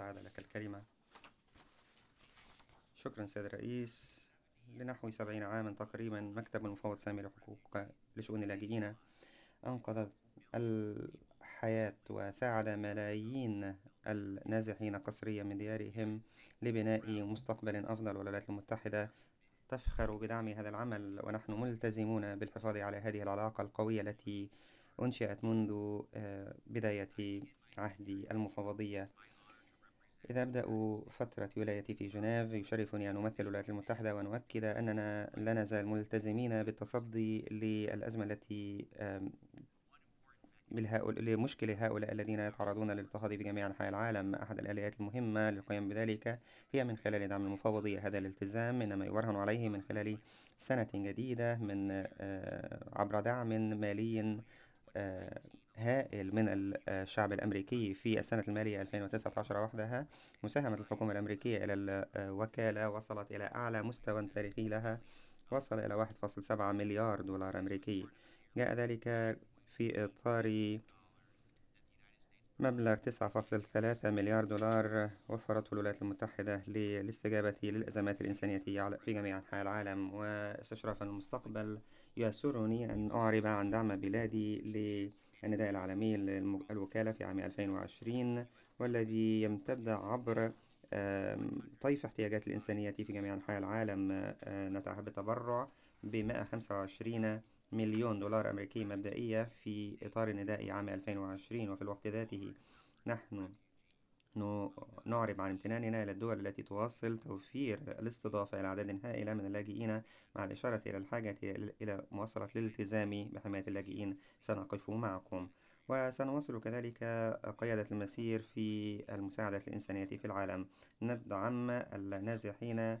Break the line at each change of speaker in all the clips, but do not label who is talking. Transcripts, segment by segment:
أعاد لك الكلمة. شكرا سيد الرئيس. لنحو 70 عاما تقريبا مكتب المفوض السامي لشؤون اللاجئين أنقذ الحياة وساعد ملايين النازحين قسريا من ديارهم لبناء مستقبل أفضل. والولايات المتحدة تفخر بدعم هذا العمل، ونحن ملتزمون بالحفاظ على هذه العلاقة القوية التي أنشئت منذ بداية عهد المفوضية. إذا أبدأ فترة ولايتي في جنيف، يشرفني أن أمثل الولايات المتحدة وأن أؤكد أننا لا نزال ملتزمين بالتصدي للأزمة التي لمشكل هؤلاء الذين يتعرضون للاضطهاد في جميع أنحاء العالم. أحد الآليات المهمة للقيام بذلك هي من خلال دعم المفوضية. هذا الالتزام إنما يبرهن عليه من خلال سنة جديدة عبر دعم مالي هائل من الشعب الأمريكي. في السنة المالية 2019 وحدها مساهمة الحكومة الأمريكية إلى الوكالة وصلت إلى أعلى مستوى تاريخي لها، وصل إلى 1.7 مليار دولار أمريكي. جاء ذلك في إطار مبلغ 9.3 مليار دولار وفرته الولايات المتحدة للاستجابة للأزمات الإنسانية في جميع أنحاء العالم. واستشرافا المستقبل، يسرني أن أعرب عن دعم بلادي للنداء العالمي للوكالة في عام 2020، والذي يمتد عبر طيف احتياجات الإنسانية في جميع أنحاء العالم. نتعهد بالتبرع ب125 مليون دولار أمريكي مبدئية في إطار نداء عام 2020. وفي الوقت ذاته نحن نعرب عن امتناننا إلى الدول التي تواصل توفير الاستضافة إلى أعداد هائلة من اللاجئين، مع الإشارة إلى الحاجة إلى مواصلة الالتزام بحماية اللاجئين. سنقف معكم وسنواصل كذلك قيادة المسير في المساعدة الإنسانية في العالم. ندعم النازحين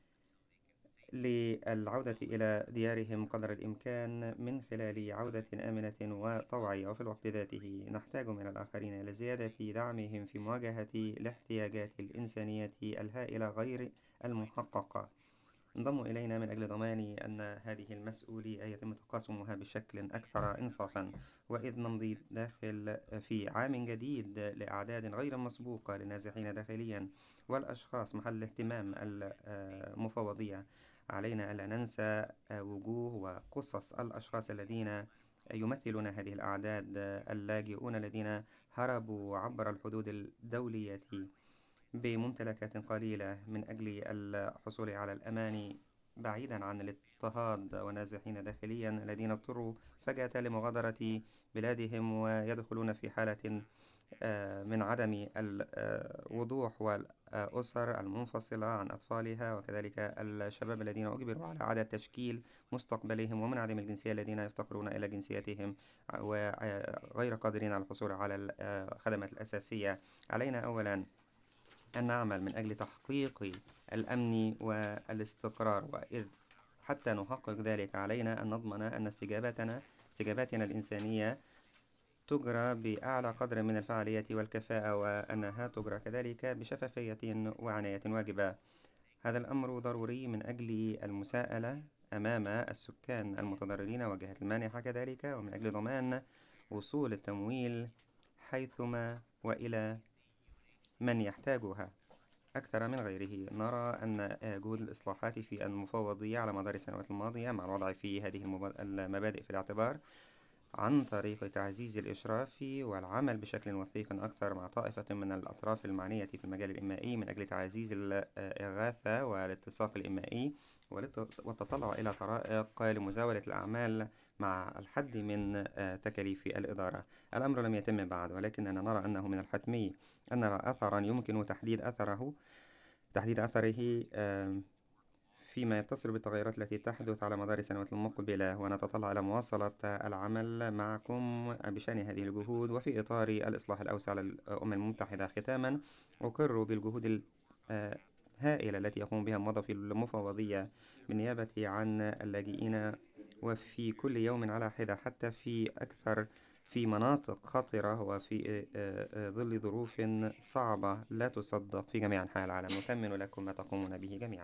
للعودة إلى ديارهم قدر الإمكان من خلال عودة آمنة وطوعية. وفي الوقت ذاته نحتاج من الآخرين إلى زيادة دعمهم في مواجهة الاحتياجات الإنسانية الهائلة غير المحققة. انضموا إلينا من أجل ضمان أن هذه المسؤولية يتم تقاسمها بشكل أكثر إنصافا. وإذ نمضي داخل في عام جديد لأعداد غير مسبوقة للنازحين داخليا والأشخاص محل الاهتمام المفوضية، علينا ألا ننسى وجوه وقصص الأشخاص الذين يمثلون هذه الأعداد، اللاجئون الذين هربوا عبر الحدود الدولية بممتلكات قليلة من أجل الحصول على الأمان بعيدا عن الاضطهاد، ونازحين داخليا الذين اضطروا فجأة لمغادرة بلادهم ويدخلون في حالة من عدم الوضوح، والأسر المنفصلة عن أطفالها، وكذلك الشباب الذين أجبروا على إعادة تشكيل مستقبلهم، ومن عدم الجنسية الذين يفتقرون إلى جنسيتهم وغير قادرين على الحصول على الخدمات الأساسية. علينا أولا أن نعمل من أجل تحقيق الأمن والاستقرار، وإذ حتى نحقق ذلك علينا أن نضمن أن استجاباتنا الإنسانية تجرى بأعلى قدر من الفعالية والكفاءة، وأنها تجرى كذلك بشفافية وعناية واجبة. هذا الأمر ضروري من أجل المساءلة أمام السكان المتضررين والجهات المانحة كذلك، ومن أجل ضمان وصول التمويل حيثما وإلى من يحتاجها أكثر من غيره. نرى أن جهود الإصلاحات في المفوضية على مدار السنوات الماضية، مع الوضع في هذه المبادئ في الاعتبار عن طريق تعزيز الإشراف والعمل بشكل وثيق أكثر مع طائفة من الأطراف المعنية في المجال الإنمائي من أجل تعزيز الإغاثة والاتصاق الإنمائي والتطلع إلى طرائق لمزاولة الأعمال مع الحد من تكاليف الإدارة. الأمر لم يتم بعد، ولكننا نرى أنه من الحتمي أن نرى أثرا يمكن تحديد أثره فيما يتصل بالتغيرات التي تحدث على مدار السنوات المقبلة. ونتطلع إلى مواصلة العمل معكم بشأن هذه الجهود وفي إطار الإصلاح الأوسع للأمم المتحدة. ختاما، أقر بالجهود الهائلة التي يقوم بها موظفي المفوضية بالنيابة عن اللاجئين، وفي كل يوم على حدة، حتى في مناطق خطرة وفي ظل ظروف صعبة لا تصدق في جميع أنحاء العالم. نثمن لكم ما تقومون به جميعا.